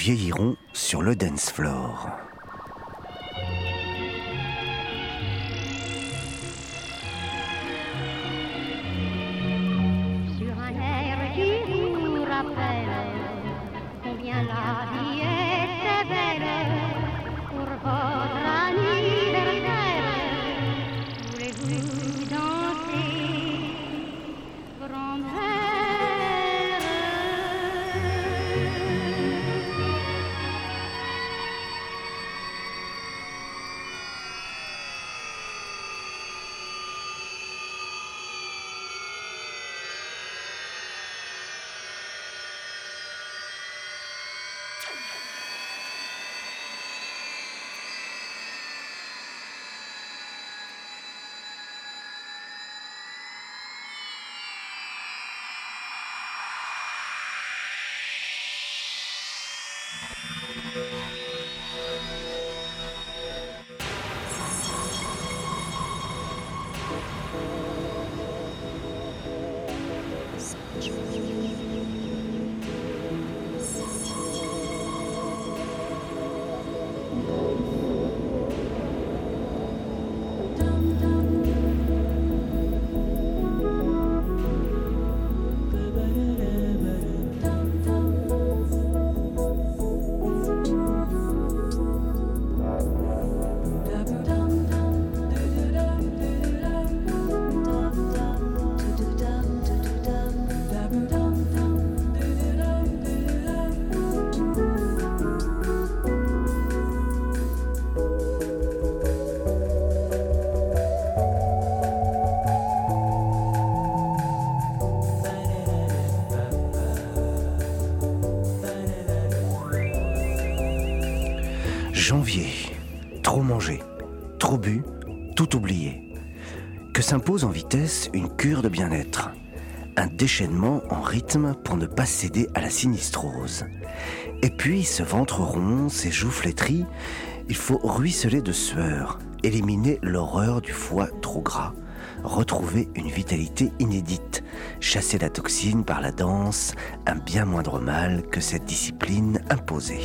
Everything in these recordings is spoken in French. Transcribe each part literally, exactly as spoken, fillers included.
vieillirons sur le dance floor. Sur un air qui vous rappelle combien la vie était belle pour votre anniversaire. Voulez-vous danser, grand-mère? Janvier, trop mangé, trop bu, tout oublié. Que s'impose en vitesse une cure de bien-être. Un déchaînement en rythme pour ne pas céder à la sinistrose. Et puis ce ventre rond, ces joues flétries, il faut ruisseler de sueur, éliminer l'horreur du foie trop gras, retrouver une vitalité inédite, chasser la toxine par la danse, un bien moindre mal que cette discipline imposée.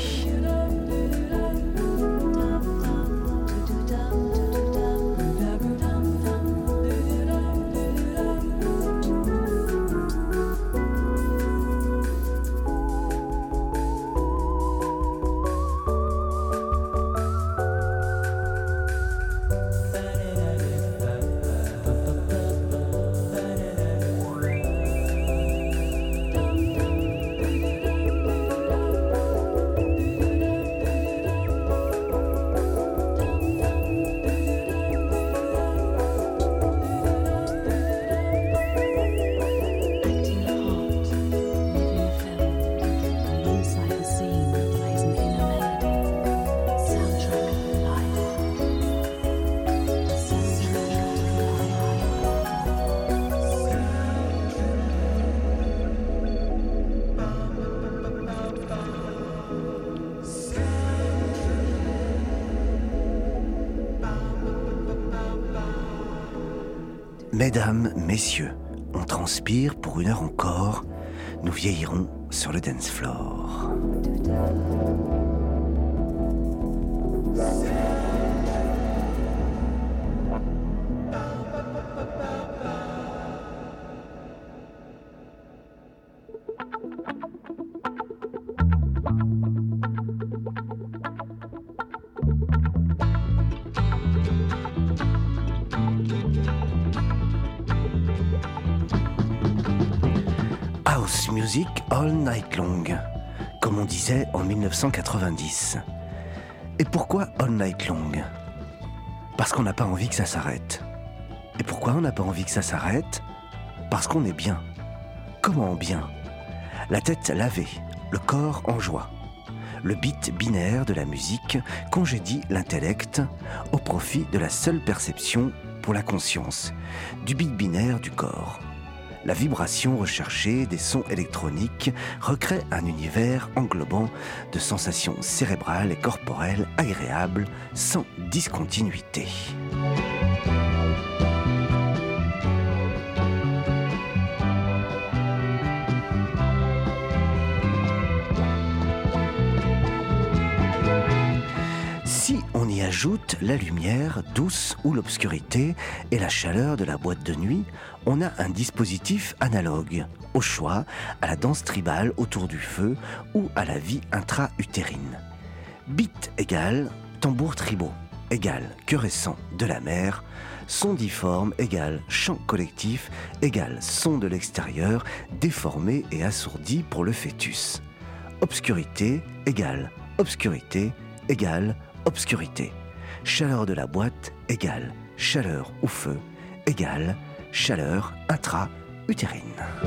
Mesdames, messieurs, on transpire pour une heure encore, nous vieillirons sur le dance floor. House music all night long, comme on disait en mille neuf cent quatre-vingt-dix. Et pourquoi all night long? Parce qu'on n'a pas envie que ça s'arrête. Et pourquoi on n'a pas envie que ça s'arrête? Parce qu'on est bien. Comment bien? La tête lavée, le corps en joie. Le beat binaire de la musique congédie l'intellect au profit de la seule perception pour la conscience, du beat binaire du corps. La vibration recherchée des sons électroniques recrée un univers englobant de sensations cérébrales et corporelles agréables sans discontinuité. Si on y ajoute la lumière douce ou l'obscurité et la chaleur de la boîte de nuit, on a un dispositif analogue, au choix à la danse tribale autour du feu ou à la vie intra-utérine. Beat égale tambour tribaux, égale chœur récent de la mer, son difforme égale chant collectif, égale son de l'extérieur, déformé et assourdi pour le fœtus. Obscurité égale obscurité égale obscurité. Chaleur de la boîte égale chaleur ou feu égale chaleur intra-utérine.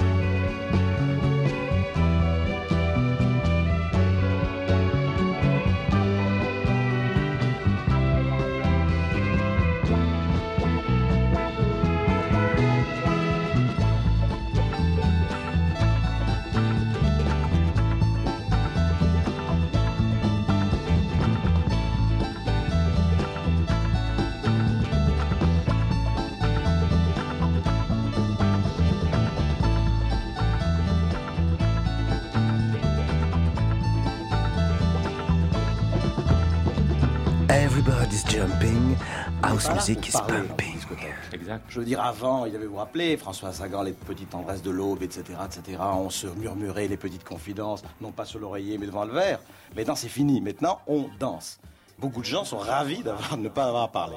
Everybody's jumping, house Voilà, music pour is parler, pumping. Exact. Je veux dire, avant, il devait vous rappeler, François Sagan, les petites tendresses de l'aube, et cetera, et cetera. On se murmurait les petites confidences, non pas sur l'oreiller, mais devant le verre. Maintenant, c'est fini. Maintenant, on danse. Beaucoup de gens sont ravis d'avoir, de ne pas avoir parlé.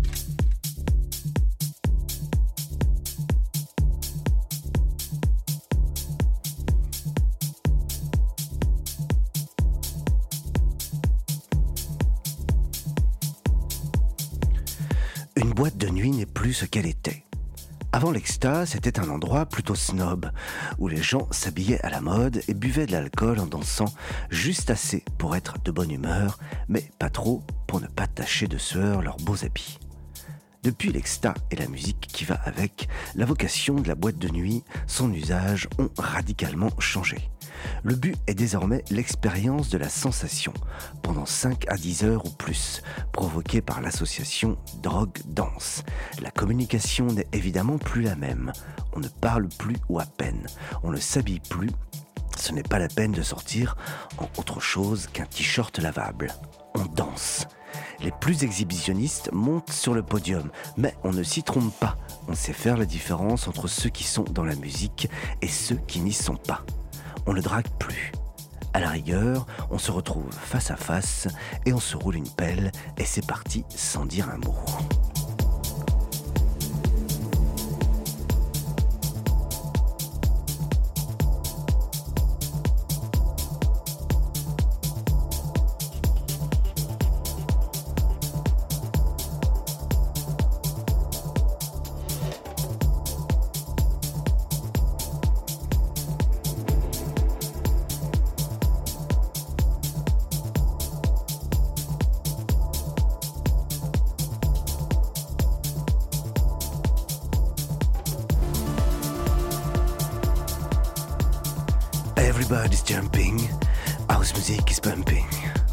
Une boîte de nuit n'est plus ce qu'elle était. Avant l'Exta, c'était un endroit plutôt snob, où les gens s'habillaient à la mode et buvaient de l'alcool en dansant juste assez pour être de bonne humeur, mais pas trop pour ne pas tacher de sueur leurs beaux habits. Depuis l'Exta et la musique qui va avec, la vocation de la boîte de nuit, son usage ont radicalement changé. Le but est désormais l'expérience de la sensation, pendant cinq à dix heures ou plus, provoquée par l'association drogue-danse. La communication n'est évidemment plus la même. On ne parle plus ou à peine. On ne s'habille plus. Ce n'est pas la peine de sortir en autre chose qu'un t-shirt lavable. On danse. Les plus exhibitionnistes montent sur le podium, mais on ne s'y trompe pas. On sait faire la différence entre ceux qui sont dans la musique et ceux qui n'y sont pas. On ne drague plus. À la rigueur, on se retrouve face à face et on se roule une pelle et c'est parti sans dire un mot. Everybody's jumping, house music is pumping.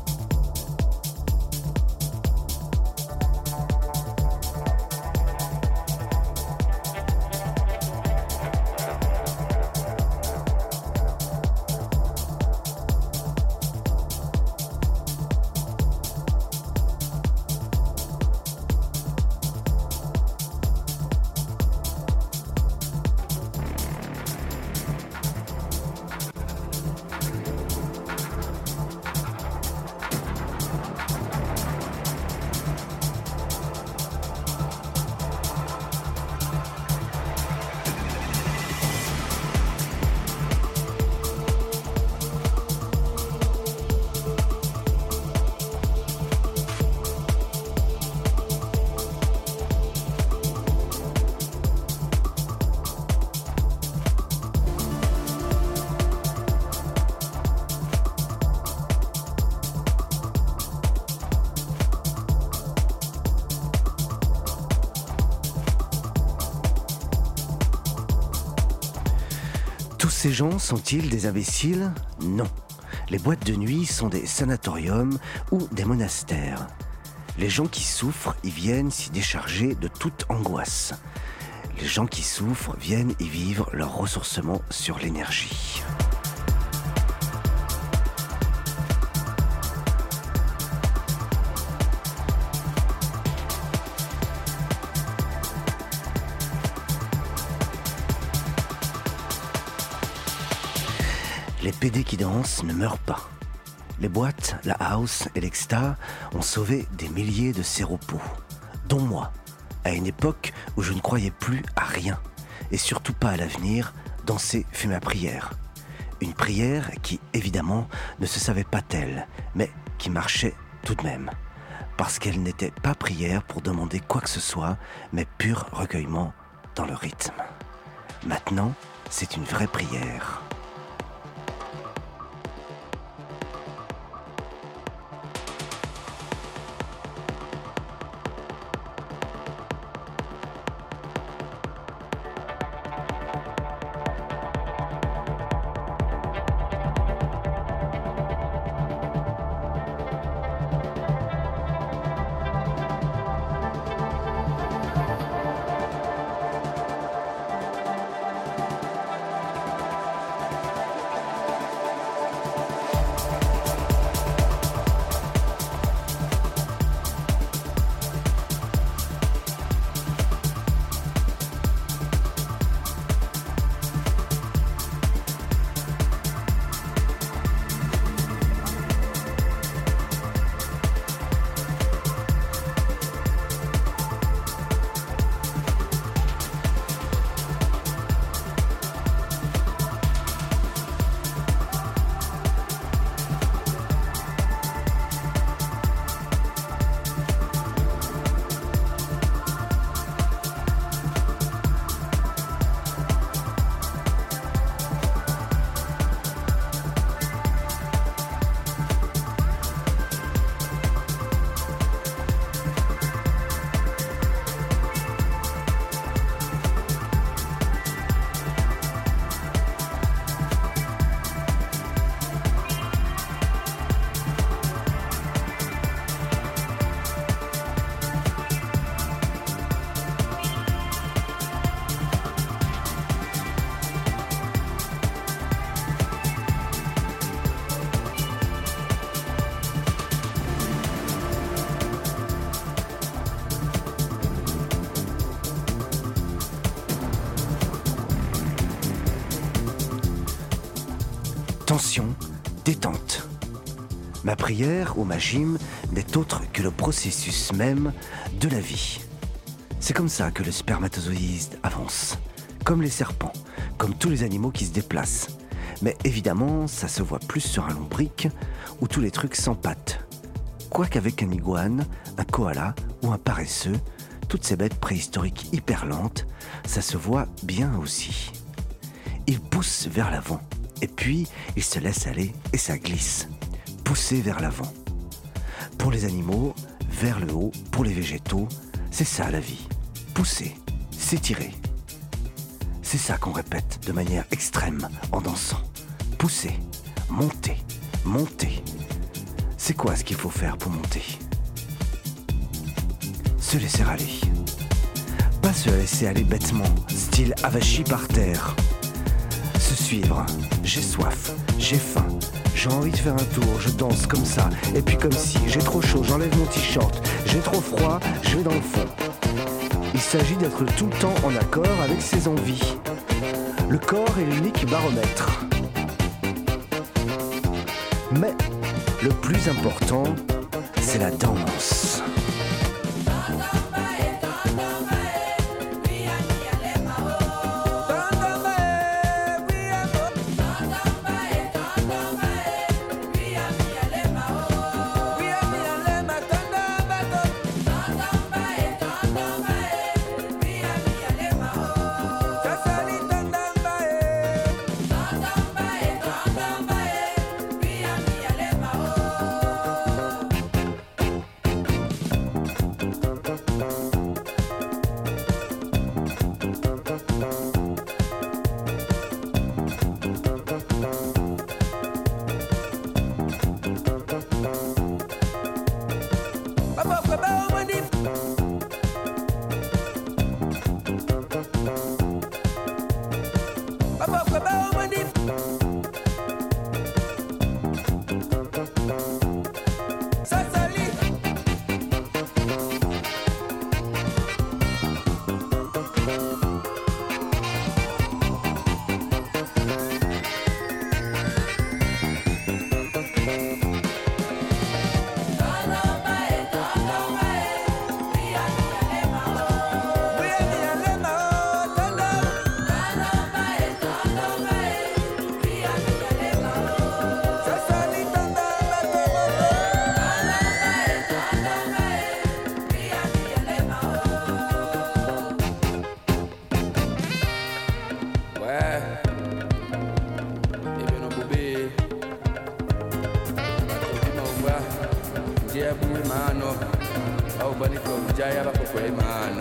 Tous ces gens sont-ils des imbéciles ? Non. Les boîtes de nuit sont des sanatoriums ou des monastères. Les gens qui souffrent y viennent s'y décharger de toute angoisse. Les gens qui souffrent viennent y vivre leur ressourcement sur l'énergie. Les pédés qui dansent ne meurent pas. Les boîtes, la house et l'exta ont sauvé des milliers de séropos, dont moi, à une époque où je ne croyais plus à rien, et surtout pas à l'avenir. Danser fut ma prière. Une prière qui, évidemment, ne se savait pas telle, mais qui marchait tout de même. Parce qu'elle n'était pas prière pour demander quoi que ce soit, mais pur recueillement dans le rythme. Maintenant, c'est une vraie prière. Tension, détente. Ma prière ou ma gym n'est autre que le processus même de la vie. C'est comme ça que le spermatozoïde avance, comme les serpents, comme tous les animaux qui se déplacent. Mais évidemment, ça se voit plus sur un lombric où tous les trucs s'empâtent. Quoiqu'avec un iguane, un koala ou un paresseux, toutes ces bêtes préhistoriques hyper lentes, ça se voit bien aussi. Ils poussent vers l'avant. Et puis, ils se laissent aller et ça glisse. Pousser vers l'avant. Pour les animaux, vers le haut. Pour les végétaux, c'est ça la vie. Pousser, s'étirer. C'est ça qu'on répète de manière extrême en dansant. Pousser, monter, monter. C'est quoi ce qu'il faut faire pour monter ? Se laisser aller. Pas se laisser aller bêtement, style avachi par terre. Se suivre, j'ai soif, j'ai faim, j'ai envie de faire un tour, je danse comme ça, et puis comme si j'ai trop chaud, j'enlève mon t-shirt, j'ai trop froid, je vais dans le fond. Il s'agit d'être tout le temps en accord avec ses envies. Le corps est l'unique baromètre. Mais le plus important, c'est la danse. mano awubaniko vijaya bakokwe mano.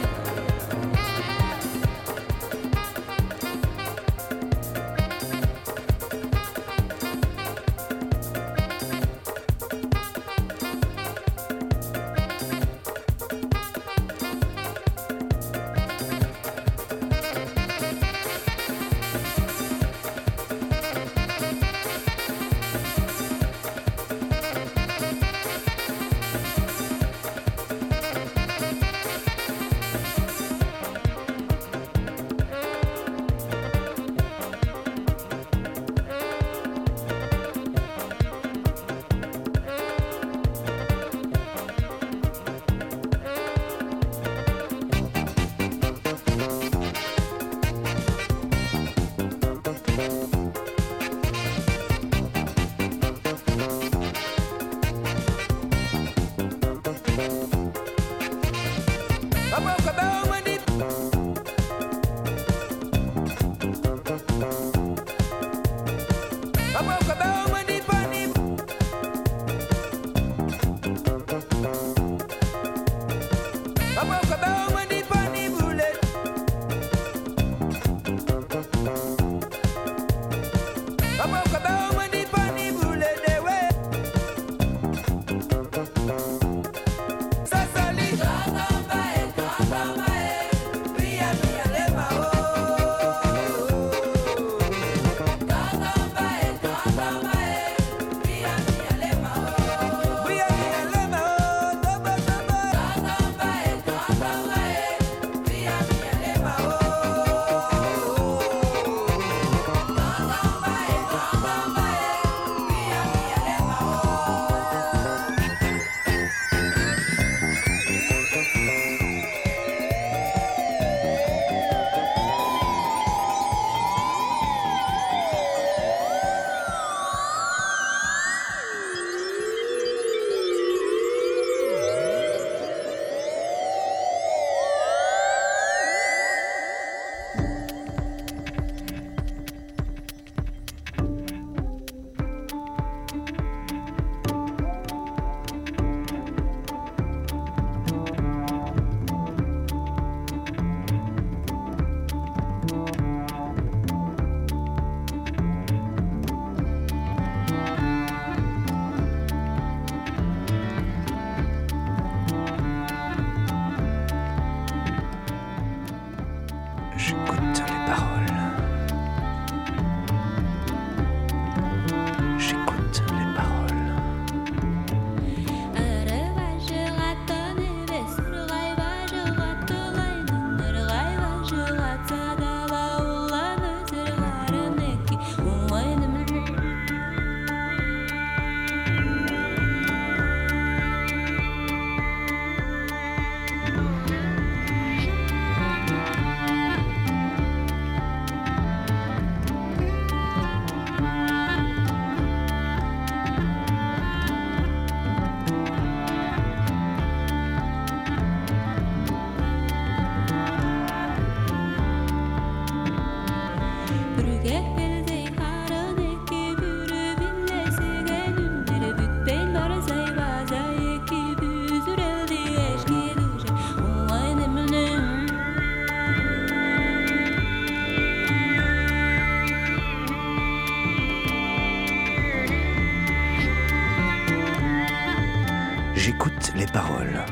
J'écoute les paroles.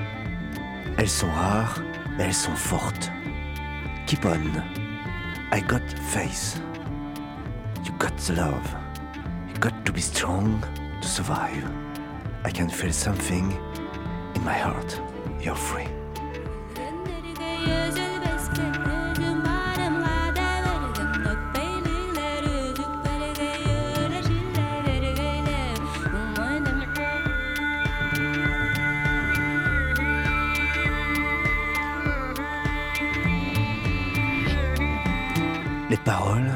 Elles sont rares, mais elles sont fortes. Keep on. I got faith. You got the love. You got to be strong to survive. I can feel something in my heart. You're free. Les paroles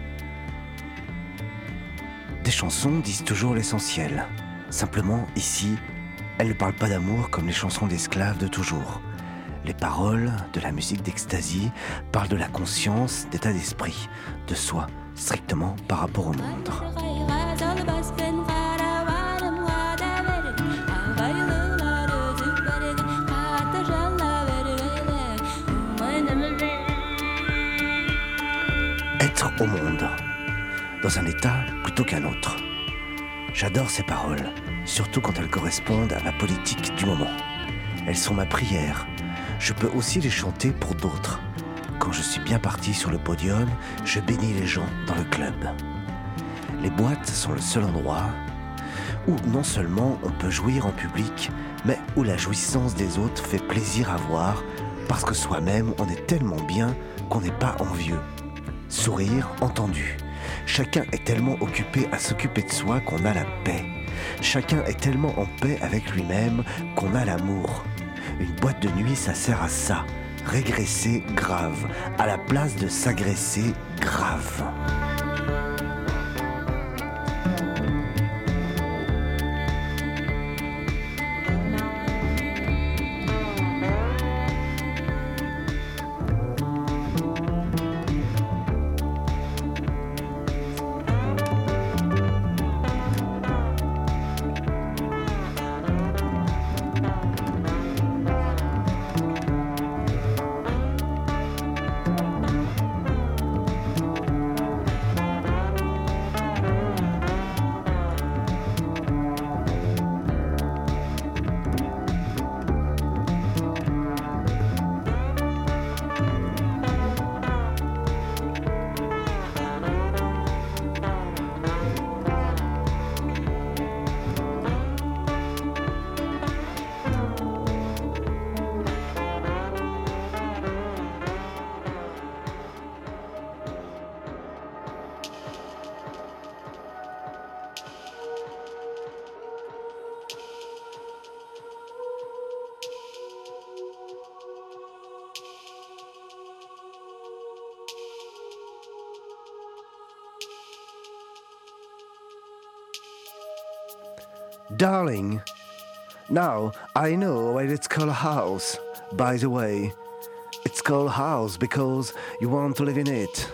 des chansons disent toujours l'essentiel. Simplement, ici, elles ne parlent pas d'amour comme les chansons d'esclaves de toujours. Les paroles de la musique d'ecstasy parlent de la conscience, d'état d'esprit, de soi, strictement par rapport au monde. au monde, dans un état plutôt qu'un autre. J'adore ces paroles, surtout quand elles correspondent à ma politique du moment. Elles sont ma prière. Je peux aussi les chanter pour d'autres. Quand je suis bien parti sur le podium, je bénis les gens dans le club. Les boîtes sont le seul endroit où non seulement on peut jouir en public, mais où la jouissance des autres fait plaisir à voir, parce que soi-même on est tellement bien qu'on n'est pas envieux. Sourire entendu. Chacun est tellement occupé à s'occuper de soi qu'on a la paix. Chacun est tellement en paix avec lui-même qu'on a l'amour. Une boîte de nuit, ça sert à ça. Régresser grave, à la place de s'agresser grave. Darling, now I know why it's called a house. By the way, it's called house because you want to live in it.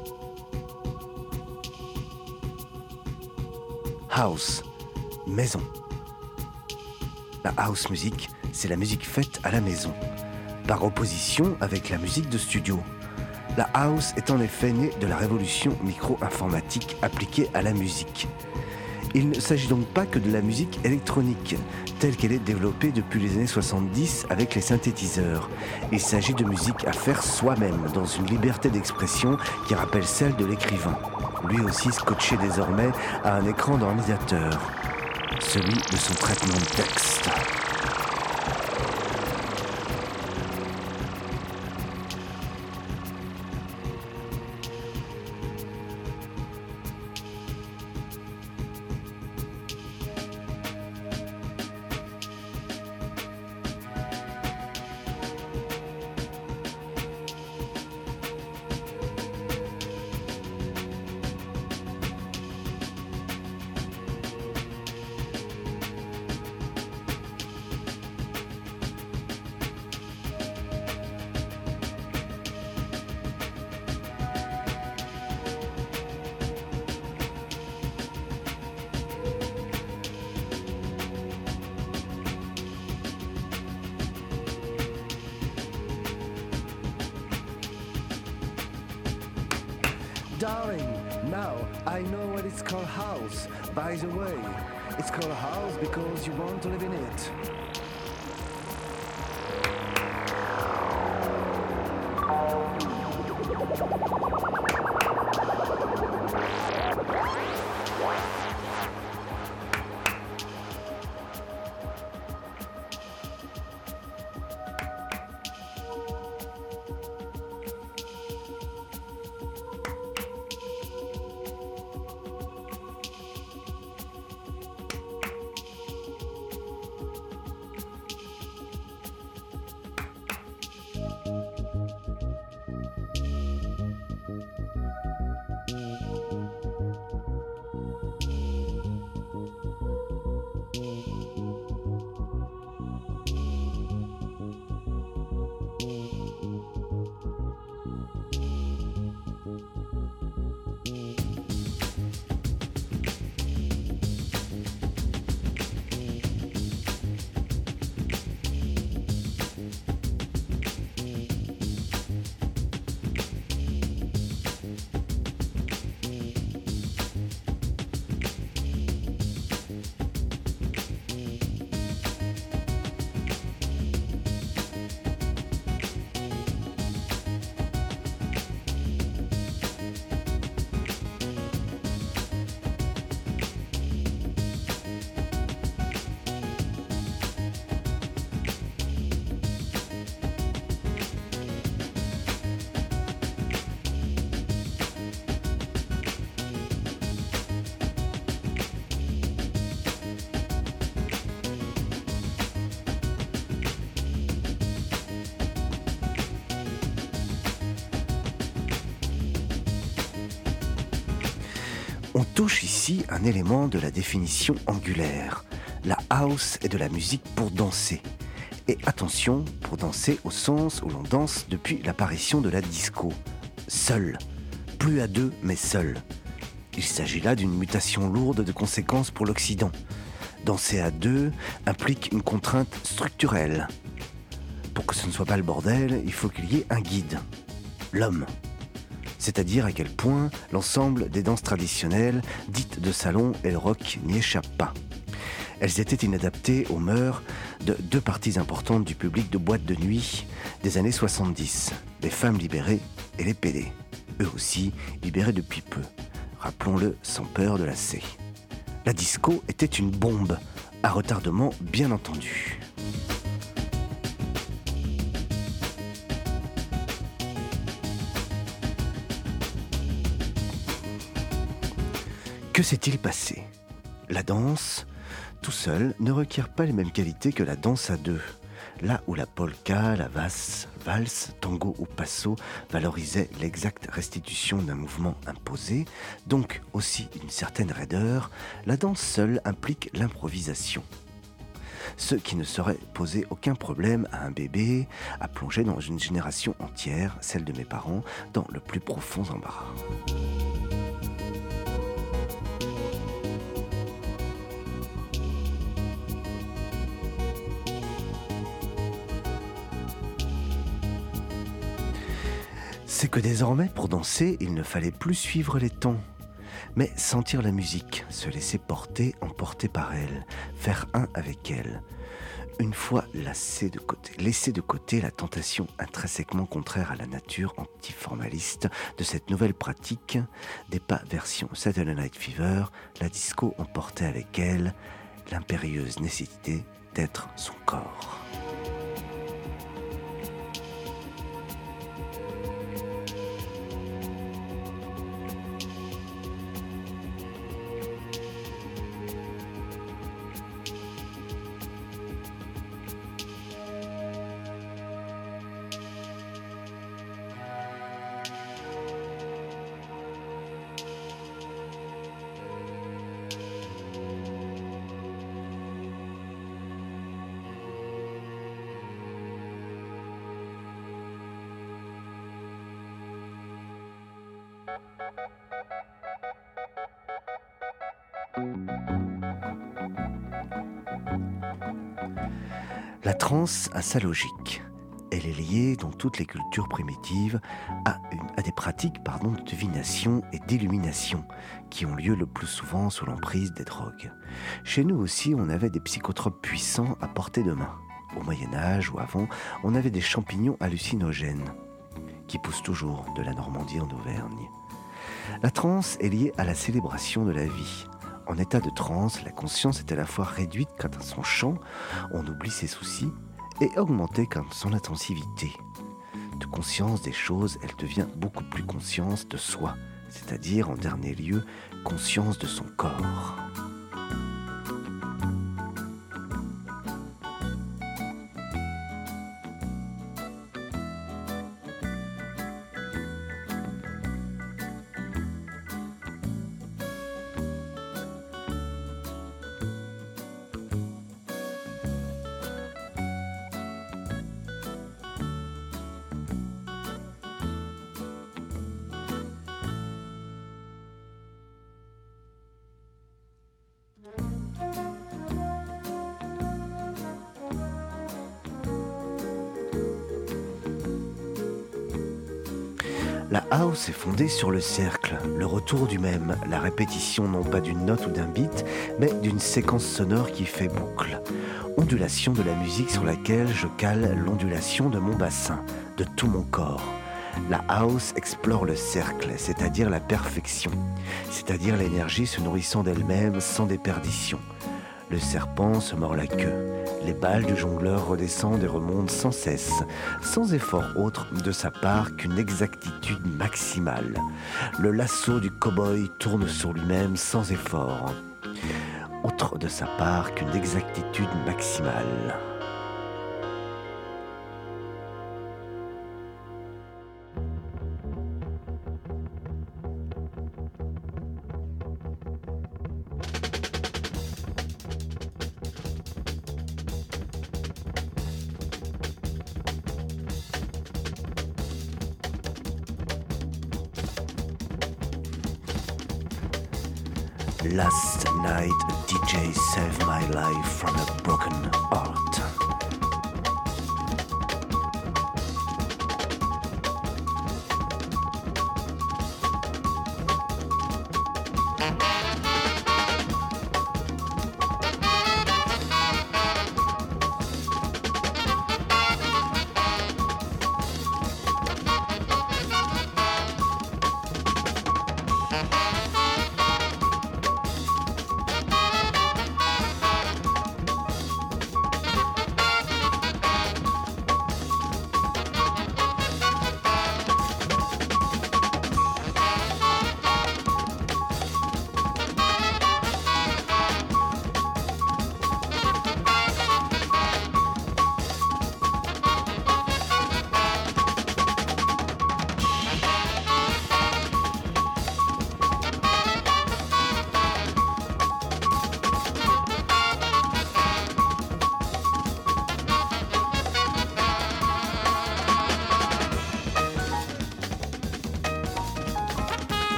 House, maison. La house music, c'est la musique faite à la maison, par opposition avec la musique de studio. La house est en effet née de la révolution micro-informatique appliquée à la musique. Il ne s'agit donc pas que de la musique électronique, telle qu'elle est développée depuis les années soixante-dix avec les synthétiseurs. Il s'agit de musique à faire soi-même, dans une liberté d'expression qui rappelle celle de l'écrivain, lui aussi scotché désormais à un écran d'ordinateur, celui de son traitement de texte. Darling, now I know what it's called house. By the way, it's called house because you want to live in it. On touche ici un élément de la définition angulaire. La house est de la musique pour danser. Et attention, pour danser au sens où l'on danse depuis l'apparition de la disco. Seul. Plus à deux, mais seul. Il s'agit là d'une mutation lourde de conséquences pour l'Occident. Danser à deux implique une contrainte structurelle. Pour que ce ne soit pas le bordel, il faut qu'il y ait un guide. L'homme. C'est-à-dire à quel point l'ensemble des danses traditionnelles, dites de salon et le rock n'y échappent pas. Elles étaient inadaptées aux mœurs de deux parties importantes du public de boîtes de nuit des années soixante-dix, les femmes libérées et les pédés, eux aussi libérés depuis peu, rappelons-le sans peur de la C. La disco était une bombe, à retardement bien entendu. Que s'est-il passé ? La danse, tout seul, ne requiert pas les mêmes qualités que la danse à deux. Là où la polka, la valse, valse, tango ou passo valorisaient l'exacte restitution d'un mouvement imposé, donc aussi une certaine raideur, la danse seule implique l'improvisation. Ce qui ne saurait poser aucun problème à un bébé à plonger dans une génération entière, celle de mes parents, dans le plus profond embarras. C'est que désormais, pour danser, il ne fallait plus suivre les temps, mais sentir la musique, se laisser porter, emporter par elle, faire un avec elle. Une fois laissé de côté, laisser de côté la tentation intrinsèquement contraire à la nature antiformaliste de cette nouvelle pratique, des pas version Saturday Night Fever, la disco emportait avec elle l'impérieuse nécessité d'être son corps. La trance a sa logique. Elle est liée, dans toutes les cultures primitives, à, une, à des pratiques pardon, de divination et d'illumination qui ont lieu le plus souvent sous l'emprise des drogues. Chez nous aussi, on avait des psychotropes puissants à portée de main. Au Moyen-Âge ou avant, on avait des champignons hallucinogènes qui poussent toujours de la Normandie en Auvergne. La transe est liée à la célébration de la vie. En état de transe, la conscience est à la fois réduite quant à son champ, on oublie ses soucis, et augmentée quant à son intensivité. De conscience des choses, elle devient beaucoup plus conscience de soi, c'est-à-dire en dernier lieu, conscience de son corps. La house est fondée sur le cercle, le retour du même, la répétition non pas d'une note ou d'un beat, mais d'une séquence sonore qui fait boucle. Ondulation de la musique sur laquelle je cale l'ondulation de mon bassin, de tout mon corps. La house explore le cercle, c'est-à-dire la perfection, c'est-à-dire l'énergie se nourrissant d'elle-même sans déperdition. Le serpent se mord la queue. Les balles du jongleur redescendent et remontent sans cesse, sans effort autre de sa part qu'une exactitude maximale. Le lasso du cow-boy tourne sur lui-même sans effort, autre de sa part qu'une exactitude maximale. Last night a D J saved my life from a broken heart.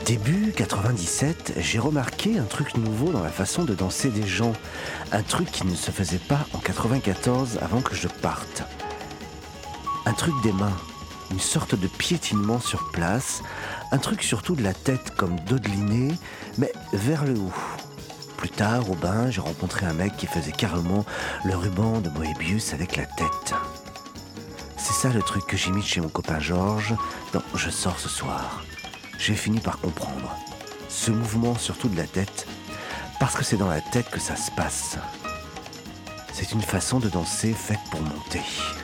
Début quatre-vingt-dix-sept, j'ai remarqué un truc nouveau dans la façon de danser des gens. Un truc qui ne se faisait pas en quatre-vingt-quatorze avant que je parte. Un truc des mains, une sorte de piétinement sur place, un truc surtout de la tête comme dodelinée, mais vers le haut. Plus tard, au bain, j'ai rencontré un mec qui faisait carrément le ruban de Moebius avec la tête. C'est ça le truc que j'imite chez mon copain Georges dans « Je sors ce soir ». J'ai fini par comprendre. Ce mouvement surtout de la tête, parce que c'est dans la tête que ça se passe. C'est une façon de danser faite pour monter.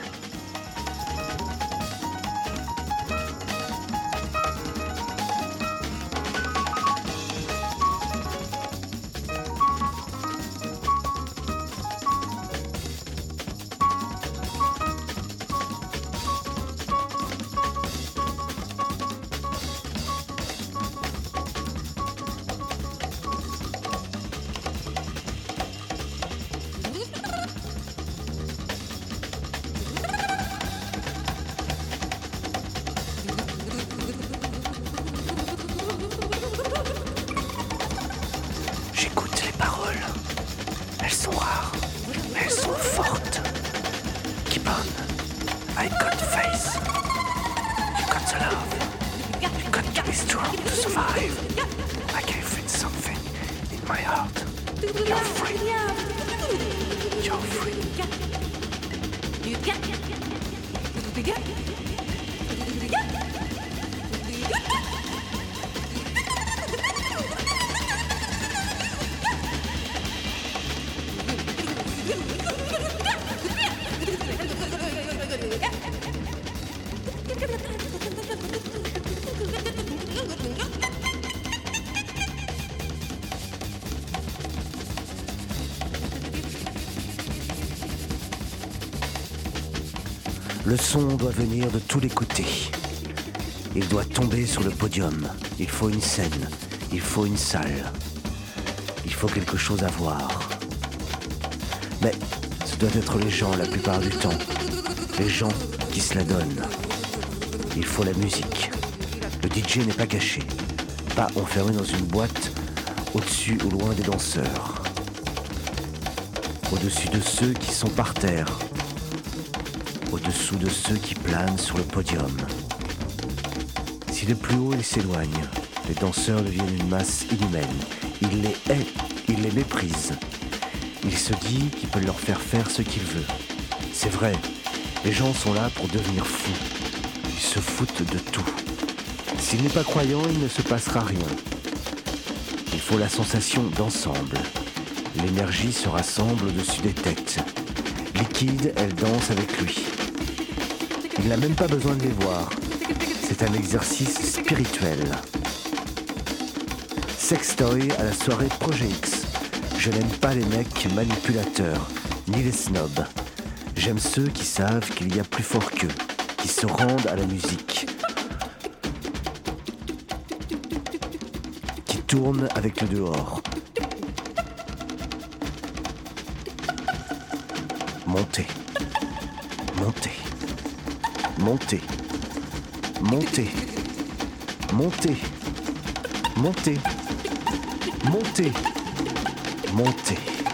Elles sont rares, mais elles sont fortes. Keep on. I got face. You got the love. You got to be strong to survive. I can feel something in my heart. You're free. You're free. Le son doit venir de tous les côtés. Il doit tomber sur le podium. Il faut une scène. Il faut une salle. Il faut quelque chose à voir. Mais ce doit être les gens la plupart du temps. Les gens qui se la donnent. Il faut la musique. Le D J n'est pas caché. Pas enfermé dans une boîte au-dessus ou loin des danseurs. Au-dessus de ceux qui sont par terre. Au-dessous de ceux qui planent sur le podium. Si de plus haut il s'éloigne, les danseurs deviennent une masse inhumaine. Il les hait, il les méprise. Il se dit qu'il peut leur faire faire ce qu'il veut. C'est vrai, les gens sont là pour devenir fous. Ils se foutent de tout. S'il n'est pas croyant, il ne se passera rien. Il faut la sensation d'ensemble. L'énergie se rassemble au-dessus des têtes. Liquide, elle danse avec lui. Il n'a même pas besoin de les voir. C'est un exercice spirituel. Sextoy à la soirée Projet X. Je n'aime pas les mecs manipulateurs, ni les snobs. J'aime ceux qui savent qu'il y a plus fort qu'eux, qui se rendent à la musique, qui tournent avec le dehors. Montez, montez, montez, montez, montez, montez, montez, montez.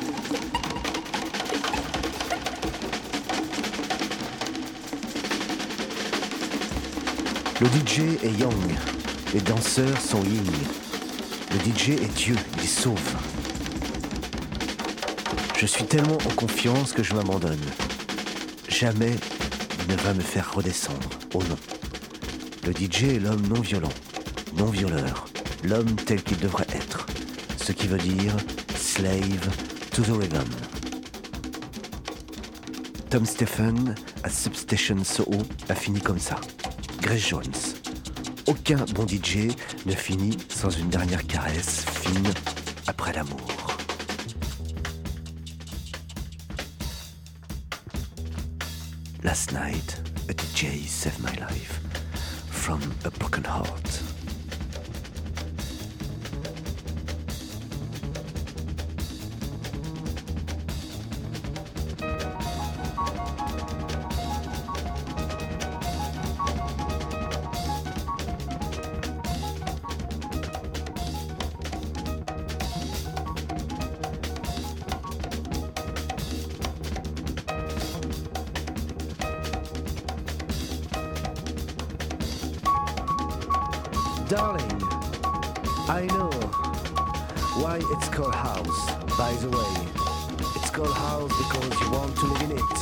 Le D J est yang, les danseurs sont yin. Le D J est Dieu, il sauve. Je suis tellement en confiance que je m'abandonne. Jamais il ne va me faire redescendre. Oh non. Le D J est l'homme non violent, non violeur, l'homme tel qu'il devrait être. Ce qui veut dire slave to the rhythm. Tom Stephen à Substation Soho a fini comme ça. Grace Jones. Aucun bon D J ne finit sans une dernière caresse fine après l'amour. Last night, a D J saved my life from a broken heart. Darling, I know why it's called house, by the way. It's called house because you want to live in it.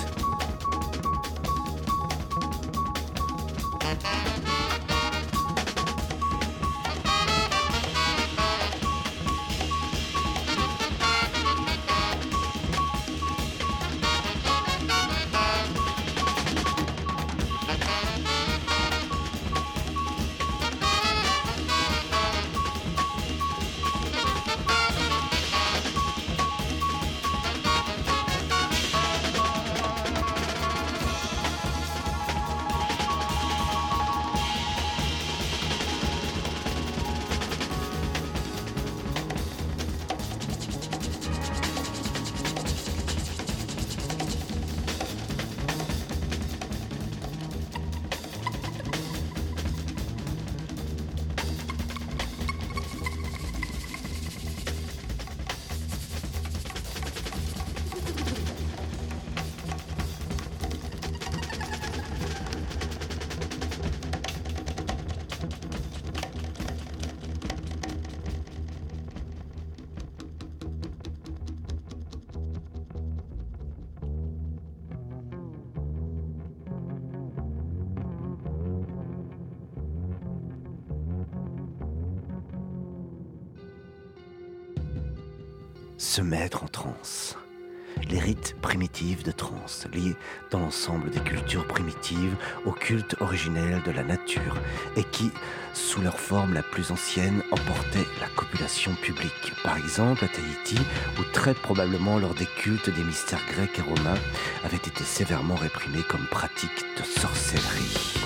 Se mettre en transe. Les rites primitifs de transe, liés dans l'ensemble des cultures primitives au culte originel de la nature et qui, sous leur forme la plus ancienne, emportaient la copulation publique. Par exemple à Tahiti, où très probablement lors des cultes des mystères grecs et romains avaient été sévèrement réprimés comme pratique de sorcellerie.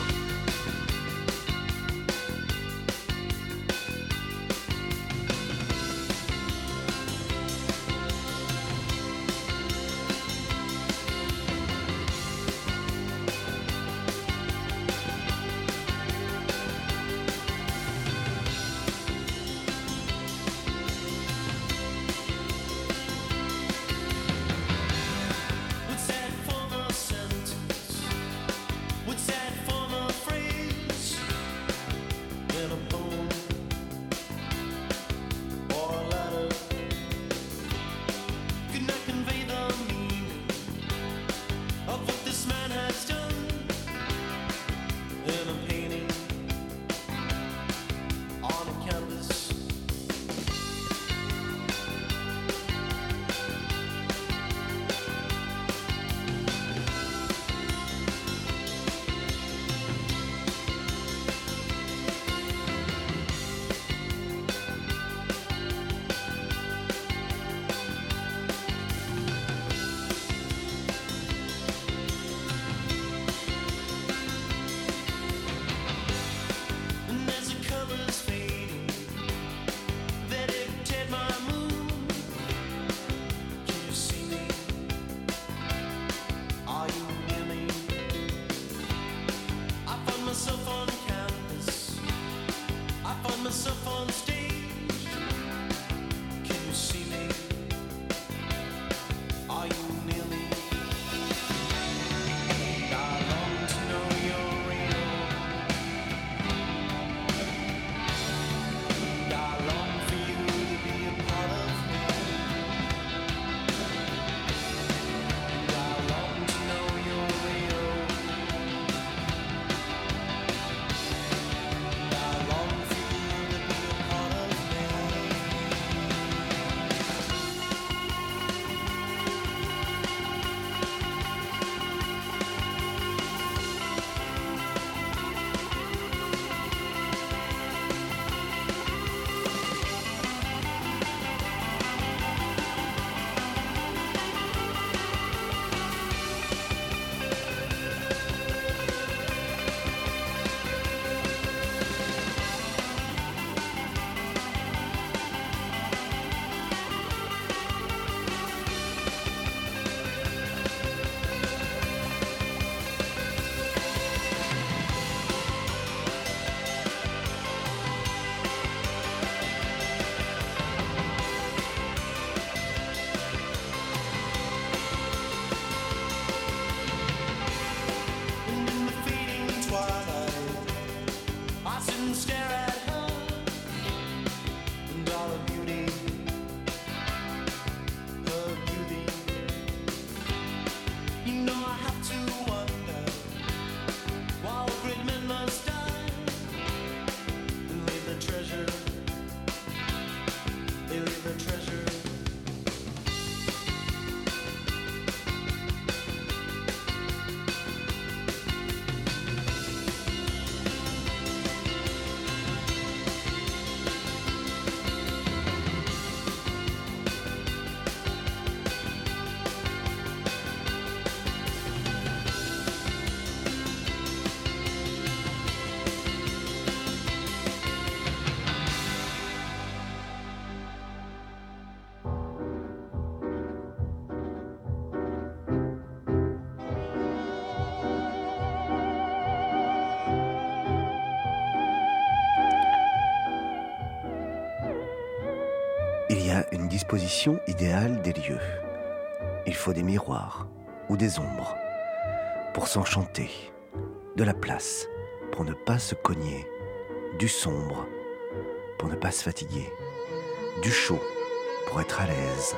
disposition idéale des lieux. Il faut des miroirs ou des ombres pour s'enchanter, de la place pour ne pas se cogner, du sombre pour ne pas se fatiguer, du chaud pour être à l'aise.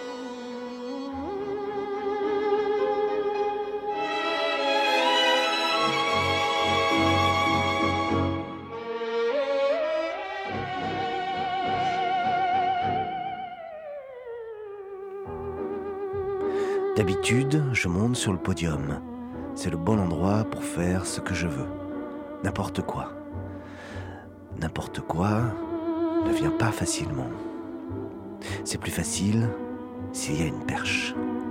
D'habitude, je monte sur le podium. C'est le bon endroit pour faire ce que je veux. N'importe quoi. N'importe quoi ne vient pas facilement. C'est plus facile s'il y a une perche.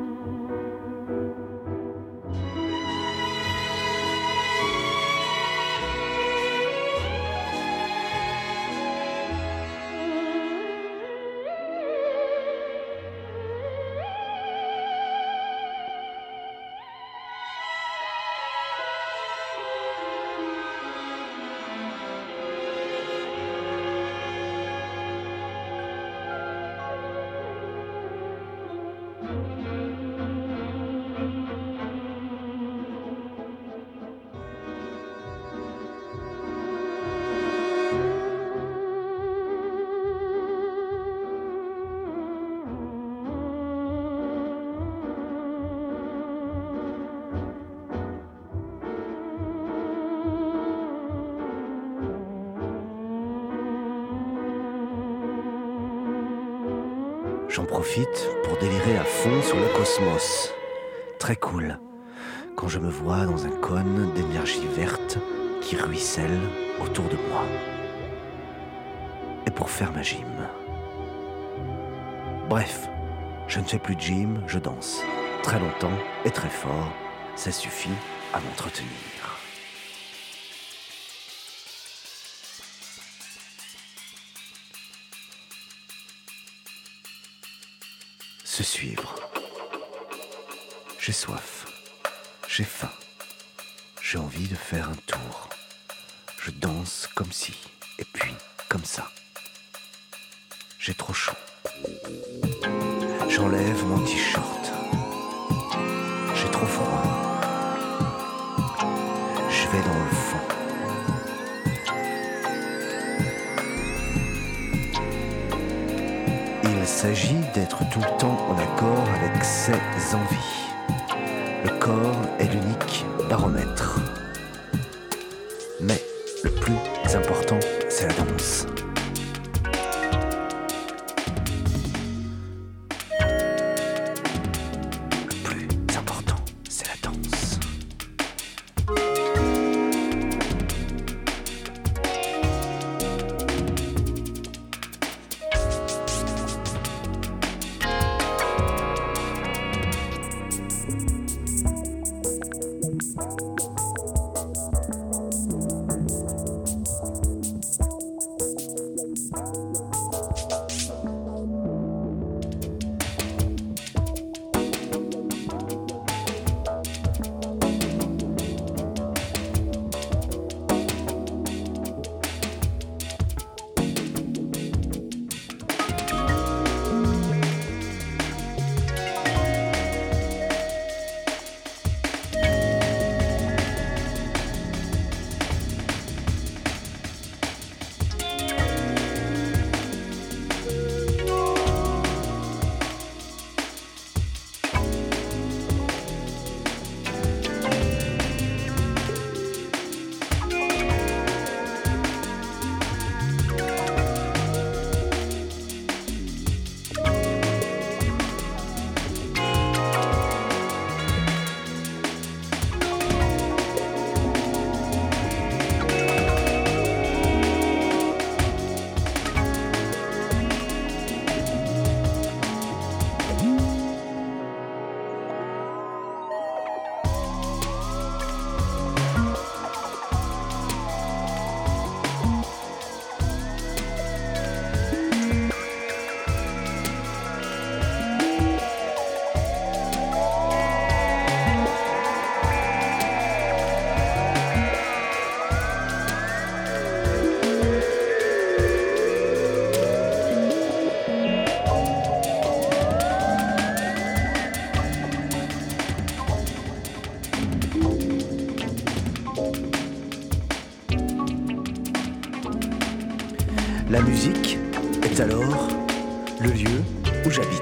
J'en profite pour délirer à fond sur le cosmos. Très cool, quand je me vois dans un cône d'énergie verte qui ruisselle autour de moi. Et pour faire ma gym. Bref, je ne fais plus de gym, je danse. Très longtemps et très fort, ça suffit à m'entretenir. Se suivre. J'ai soif, j'ai faim, j'ai envie de faire un tour. Je danse comme si, et puis comme ça. J'ai trop chaud. J'enlève mon t-shirt. J'ai trop froid. Je vais dans le fond. Il s'agit d'être tout le temps en accord avec ses envies. Le corps est l'unique baromètre. Mais le plus important, c'est la danse. Le plus important, c'est la danse. La musique est alors le lieu où j'habite.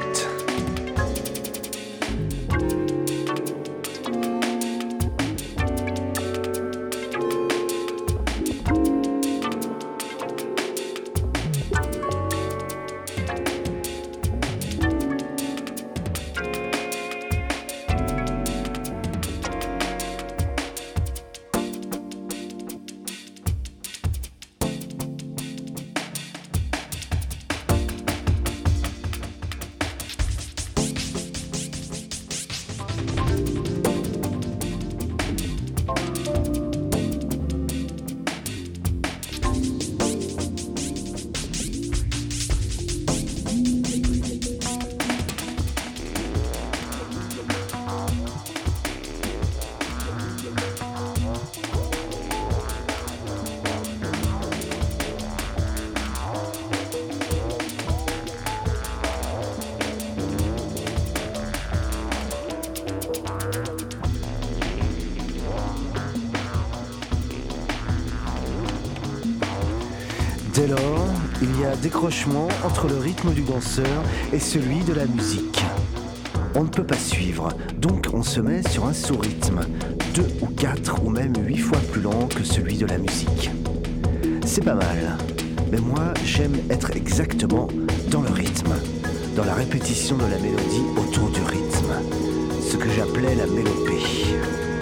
Dès lors, il y a décrochement entre le rythme du danseur et celui de la musique. On ne peut pas suivre, donc on se met sur un sous-rythme, deux ou quatre ou même huit fois plus lent que celui de la musique. C'est pas mal, mais moi j'aime être exactement dans le rythme, dans la répétition de la mélodie autour du rythme, ce que j'appelais la mélopée.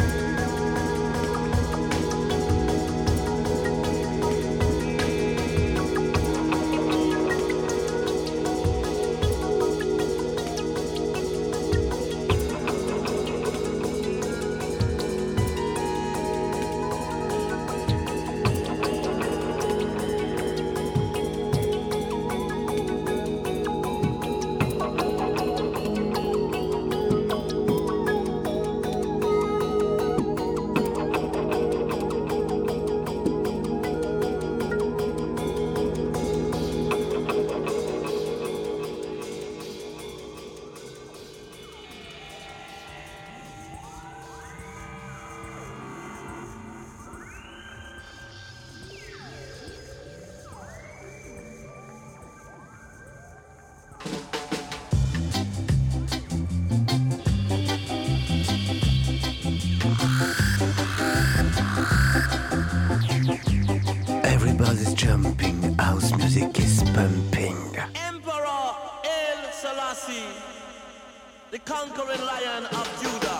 Everybody's jumping, house music is pumping. Emperor El Selassie, the conquering lion of Judah.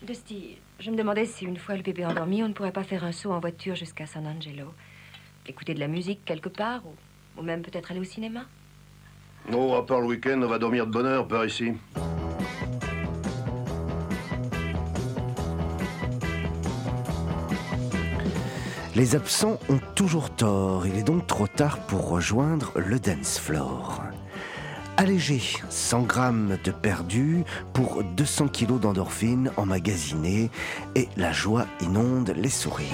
Dusty, je me demandais si une fois le bébé endormi, on ne pourrait pas faire un saut en voiture jusqu'à San Angelo. Écouter de la musique quelque part, ou, ou même peut-être aller au cinéma. Oh, à part le week-end, on va dormir de bonne heure par ici. Les absents ont toujours tort. Il est donc trop tard pour rejoindre le dance floor. Allégé, cent grammes de perdu pour deux cents kilos d'endorphines emmagasinées et la joie inonde les sourires.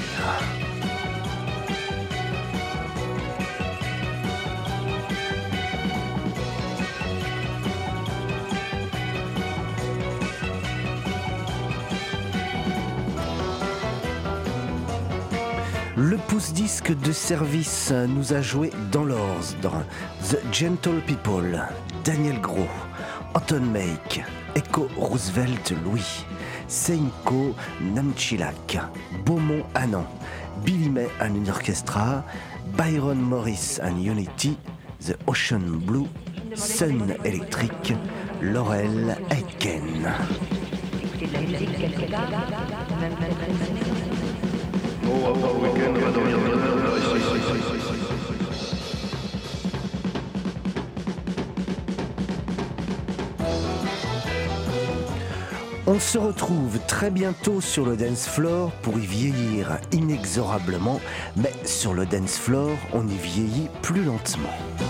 Le pouce-disque de service nous a joué dans l'ordre The Gentle People, Daniel Gros, Anton Meek, Echo Roosevelt Louis, Seinko Namchilak, Beaumont Annan, Billy May and Orchestra, Byron Morris and Unity, The Ocean Blue, Sun Electric, Laurel Aitken. Écouter de la musique quelque part, ou même peut-être aller au cinéma. Oh, à part le week-end, on va dormir de bonne heure par ici. On se retrouve très bientôt sur le dance floor pour y vieillir inexorablement, mais sur le dance floor, on y vieillit plus lentement.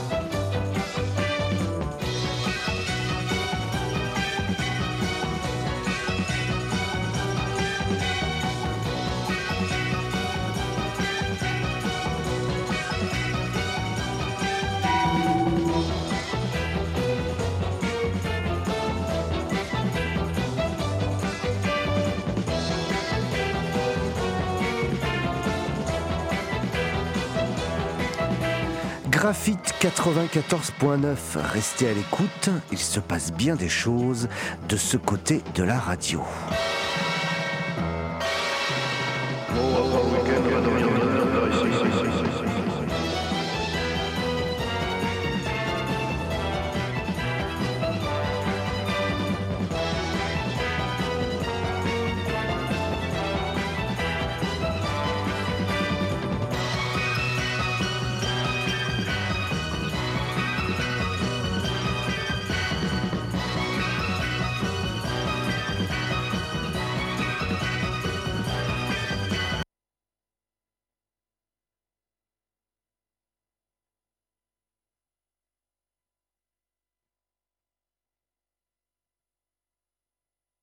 Graphite quatre-vingt-quatorze point neuf, restez à l'écoute, il se passe bien des choses de ce côté de la radio.